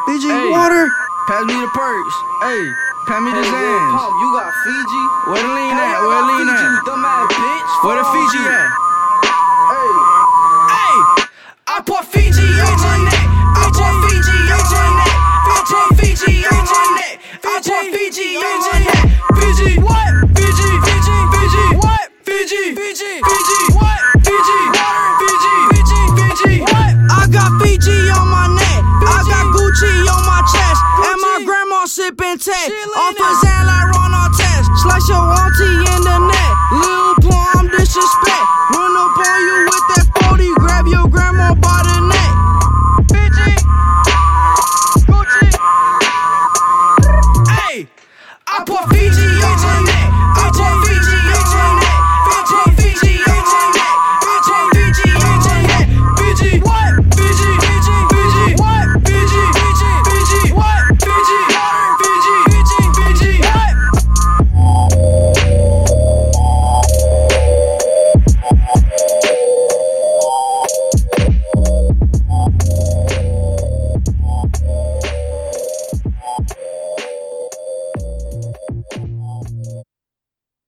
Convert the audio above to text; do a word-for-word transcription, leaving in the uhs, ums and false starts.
Fiji Hey. water. Pass me the perks. Hey, pass me the Hey, Lil Zans. Pump, you got Fiji? Where the lean Hey, at? I Where got the lean Fiji, at? you dumbass bitch. Where the Fuck Fiji you. at? Hey. Hey, I pour Fiji on my neck. I pour Fiji on my neck. I pour Fiji on my neck. I pour Fiji on my neck. Fiji, what? Fiji, Fiji, Fiji, what? Fiji, Fiji, Fiji, what? Fiji, water, Fiji, Fiji, Fiji, what? I got Fiji on my neck. I got Gucci on my chest. And my grandma sipping tech. Off a Zan like Ron Artest. Slice your auntie in the neck. Lil